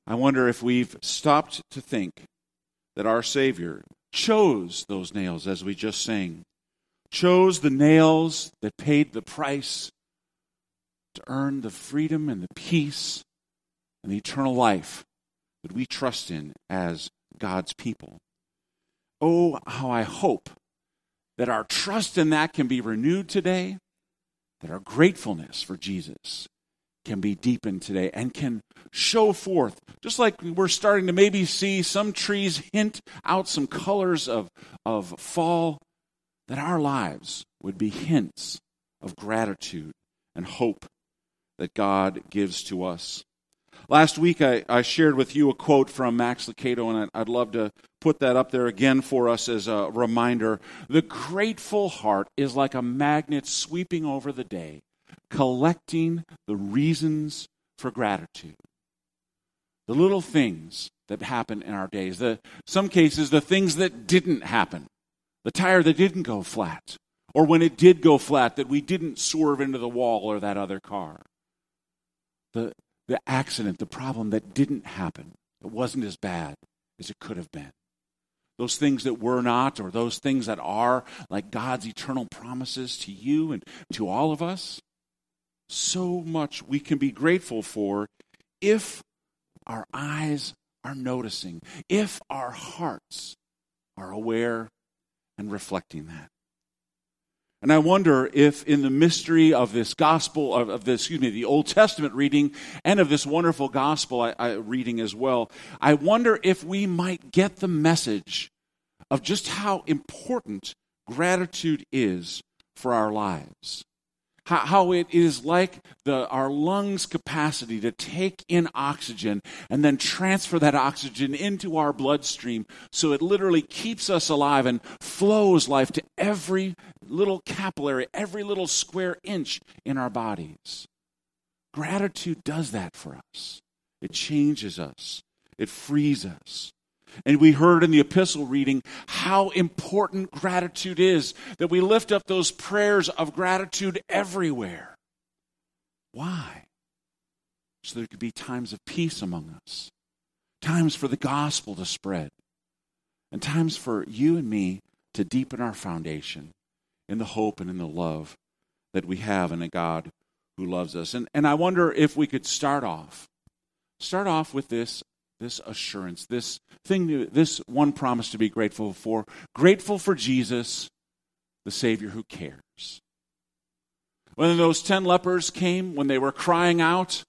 I wonder if we've stopped to think that our Savior chose those nails, as we just sang, chose the nails that paid the price to earn the freedom and the peace and the eternal life that we trust in as God's people. Oh, how I hope that our trust in that can be renewed today, that our gratefulness for Jesus can be deepened today and can show forth, just like we're starting to maybe see some trees hint out some colors of fall, that our lives would be hints of gratitude and hope that God gives to us. Last week I shared with you a quote from Max Lucado, and I'd love to put that up there again for us as a reminder. The grateful heart is like a magnet sweeping over the day, collecting the reasons for gratitude. The little things that happen in our days, some cases the things that didn't happen, the tire that didn't go flat, or when it did go flat that we didn't swerve into the wall or that other car. The accident, the problem that didn't happen, it wasn't as bad as it could have been. Those things that were not, or those things that are, like God's eternal promises to you and to all of us. So much we can be grateful for if our eyes are noticing, if our hearts are aware and reflecting that. And I wonder if in the mystery of this gospel, the Old Testament reading, and of this wonderful gospel reading as well, I wonder if we might get the message of just how important gratitude is for our lives. How it is like our lungs' capacity to take in oxygen and then transfer that oxygen into our bloodstream so it literally keeps us alive and flows life to every little capillary, every little square inch in our bodies. Gratitude does that for us. It changes us. It frees us. And we heard in the epistle reading how important gratitude is, that we lift up those prayers of gratitude everywhere. Why? So there could be times of peace among us, times for the gospel to spread, and times for you and me to deepen our foundation in the hope and in the love that we have in a God who loves us. And I wonder if we could start off with this assurance, this one promise to be grateful for Jesus, the Savior who cares. When those 10 lepers came, when they were crying out,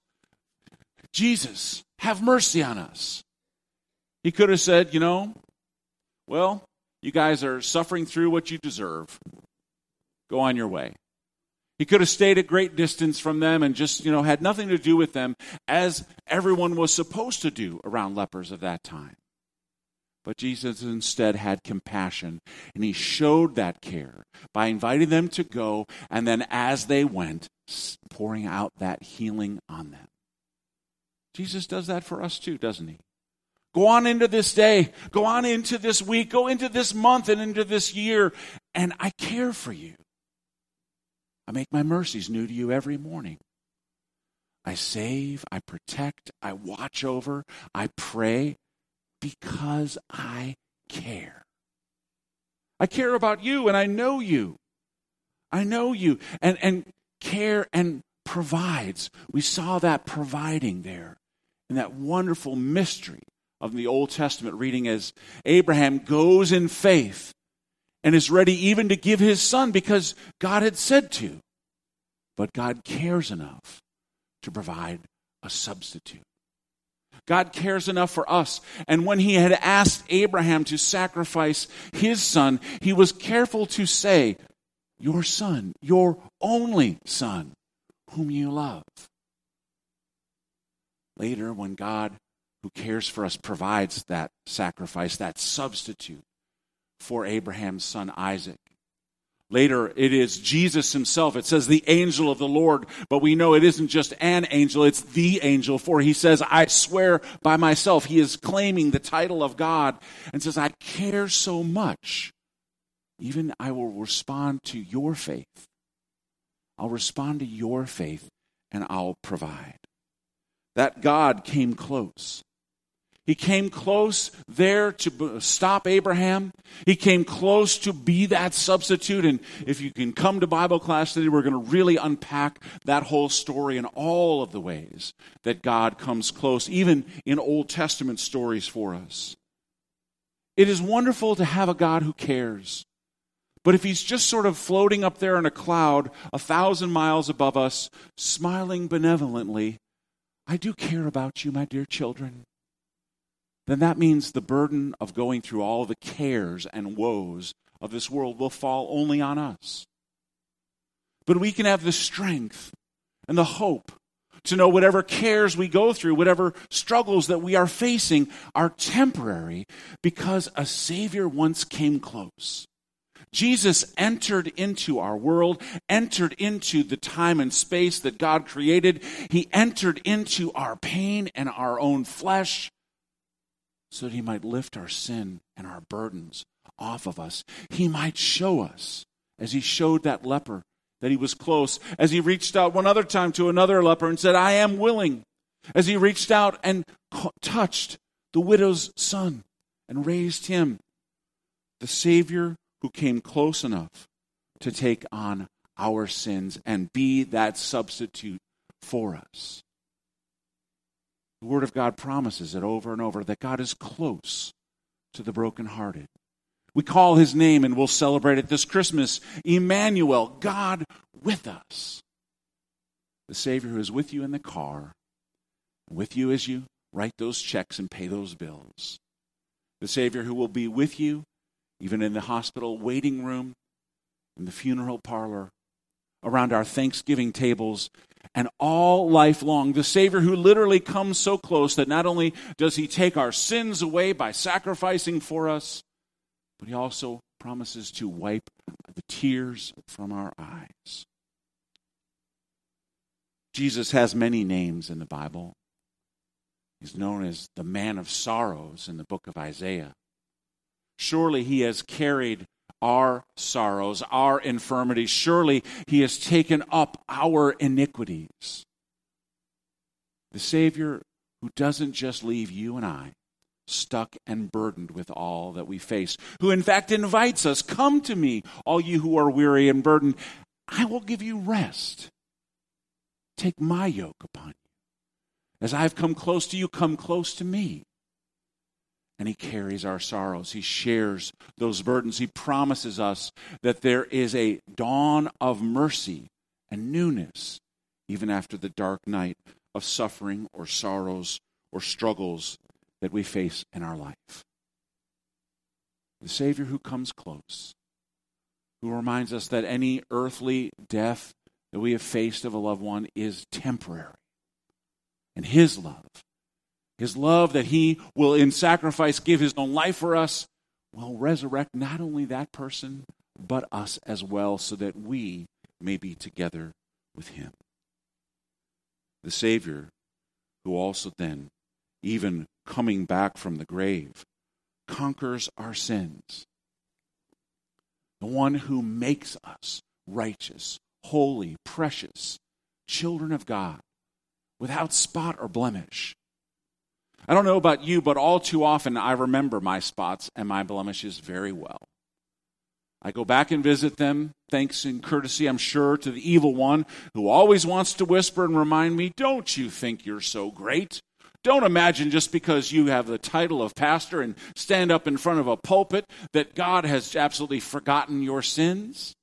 Jesus, have mercy on us. He could have said, well, you guys are suffering through what you deserve. Go on your way. He could have stayed a great distance from them and just, had nothing to do with them, as everyone was supposed to do around lepers of that time. But Jesus instead had compassion, and he showed that care by inviting them to go, and then as they went, pouring out that healing on them. Jesus does that for us too, doesn't he? Go on into this day, go on into this week, go into this month and into this year, and I care for you. I make my mercies new to you every morning. I save, I protect, I watch over, I pray because I care. I care about you and I know you. I know you. And care and provides. We saw that providing there in that wonderful mystery of the Old Testament reading as Abraham goes in faith and is ready even to give his son because God had said to. But God cares enough to provide a substitute. God cares enough for us. And when he had asked Abraham to sacrifice his son, he was careful to say, your son, your only son, whom you love. Later, when God, who cares for us, provides that sacrifice, that substitute for Abraham's son Isaac. Later, it is Jesus himself. It says the angel of the Lord, but we know it isn't just an angel, it's the angel, for he says, I swear by myself. He is claiming the title of God and says, I care so much. Even I will respond to your faith. I'll respond to your faith and I'll provide. That God came close He came close there to stop Abraham. He came close to be that substitute. And if you can come to Bible class today, we're going to really unpack that whole story and all of the ways that God comes close, even in Old Testament stories for us. It is wonderful to have a God who cares. But if he's just sort of floating up there in a cloud 1,000 miles above us, smiling benevolently, I do care about you, my dear children, then that means the burden of going through all the cares and woes of this world will fall only on us. But we can have the strength and the hope to know whatever cares we go through, whatever struggles that we are facing are temporary because a Savior once came close. Jesus entered into our world, entered into the time and space that God created. He entered into our pain and our own flesh so that he might lift our sin and our burdens off of us. He might show us, as he showed that leper, that he was close. As he reached out one other time to another leper and said, I am willing. As he reached out and touched the widow's son and raised him. The Savior who came close enough to take on our sins and be that substitute for us. The Word of God promises it over and over that God is close to the brokenhearted. We call his name and we'll celebrate it this Christmas. Emmanuel, God with us. The Savior who is with you in the car, with you as you write those checks and pay those bills. The Savior who will be with you even in the hospital waiting room, in the funeral parlor, around our Thanksgiving tables, and all life long. The Savior who literally comes so close that not only does he take our sins away by sacrificing for us, but he also promises to wipe the tears from our eyes. Jesus has many names in the Bible. He's known as the Man of Sorrows in the book of Isaiah. Surely he has carried our sorrows, our infirmities. Surely he has taken up our iniquities. The Savior who doesn't just leave you and I stuck and burdened with all that we face, who in fact invites us, come to me, all you who are weary and burdened. I will give you rest. Take my yoke upon you. As I've come close to you, come close to me. And he carries our sorrows. He shares those burdens. He promises us that there is a dawn of mercy and newness, even after the dark night of suffering or sorrows or struggles that we face in our life. The Savior who comes close, who reminds us that any earthly death that we have faced of a loved one is temporary. And his love that he will in sacrifice give his own life for us, will resurrect not only that person, but us as well, so that we may be together with him. The Savior who also then, even coming back from the grave, conquers our sins. The one who makes us righteous, holy, precious, children of God, without spot or blemish. I don't know about you, but all too often I remember my spots and my blemishes very well. I go back and visit them, thanks and courtesy, I'm sure, to the evil one who always wants to whisper and remind me, don't you think you're so great? Don't imagine just because you have the title of pastor and stand up in front of a pulpit that God has absolutely forgotten your sins.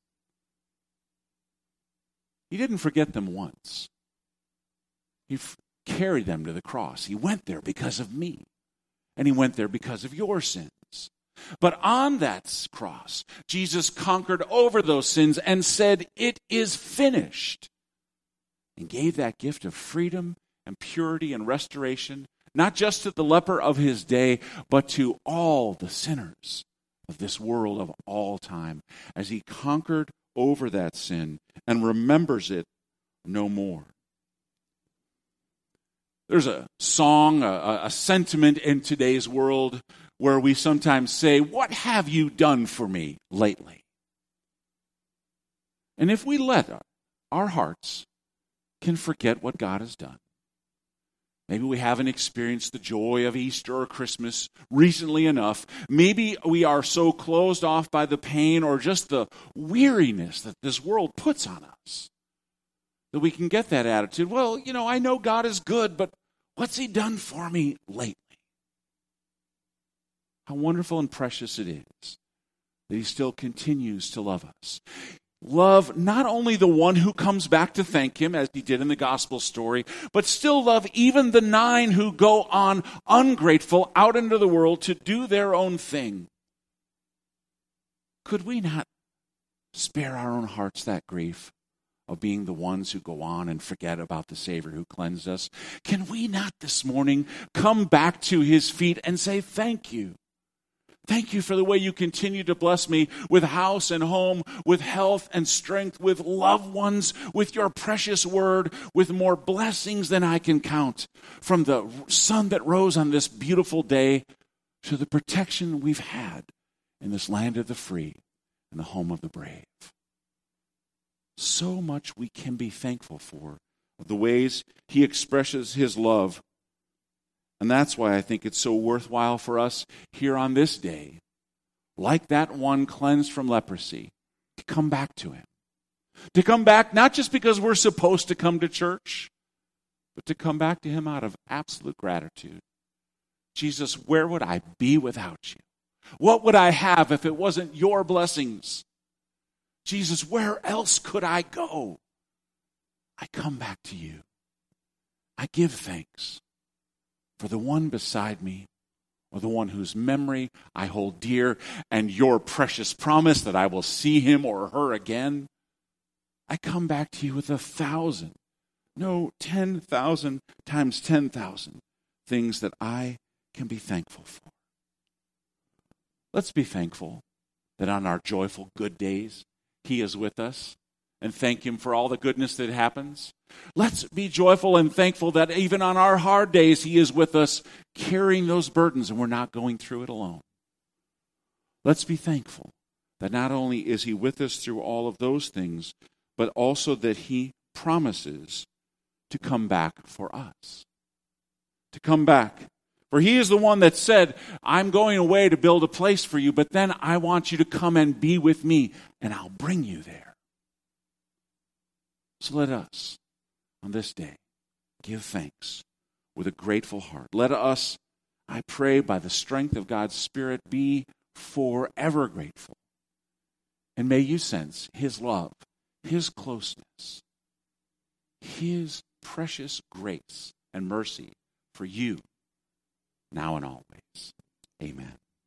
He didn't forget them once. He carried them to the cross. He went there because of me. And he went there because of your sins. But on that cross, Jesus conquered over those sins and said, it is finished. And gave that gift of freedom and purity and restoration, not just to the leper of his day, but to all the sinners of this world of all time, as he conquered over that sin and remembers it no more. There's a song, a sentiment in today's world where we sometimes say, what have you done for me lately? And if we let our hearts can forget what God has done, Maybe we haven't experienced the joy of Easter or Christmas recently enough. Maybe we are so closed off by the pain or just the weariness that this world puts on us that we can get that attitude. Well, I know God is good, but what's he done for me lately? How wonderful and precious it is that he still continues to love us. Love not only the one who comes back to thank him, as he did in the gospel story, but still love even the 9 who go on ungrateful out into the world to do their own thing. Could we not spare our own hearts that grief of being the ones who go on and forget about the Savior who cleansed us? Can we not this morning come back to his feet and say, thank you? Thank you for the way you continue to bless me with house and home, with health and strength, with loved ones, with your precious word, with more blessings than I can count. From the sun that rose on this beautiful day to the protection we've had in this land of the free and the home of the brave. So much we can be thankful for, of the ways he expresses his love. And that's why I think it's so worthwhile for us here on this day, like that one cleansed from leprosy, to come back to him. To come back not just because we're supposed to come to church, but to come back to him out of absolute gratitude. Jesus, where would I be without you? What would I have if it wasn't your blessings? Jesus, where else could I go? I come back to you. I give thanks for the one beside me, or the one whose memory I hold dear, and your precious promise that I will see him or her again. I come back to you with 1,000, no, 10,000 times 10,000 things that I can be thankful for. Let's be thankful that on our joyful good days, he is with us, and thank him for all the goodness that happens. Let's be joyful and thankful that even on our hard days, he is with us, carrying those burdens, and we're not going through it alone. Let's be thankful that not only is he with us through all of those things, but also that he promises to come back for us. To come back. For he is the one that said, I'm going away to build a place for you, but then I want you to come and be with me, and I'll bring you there. So let us, on this day, give thanks with a grateful heart. Let us, I pray, by the strength of God's Spirit, be forever grateful. And may you sense his love, his closeness, his precious grace and mercy for you, now and always. Amen.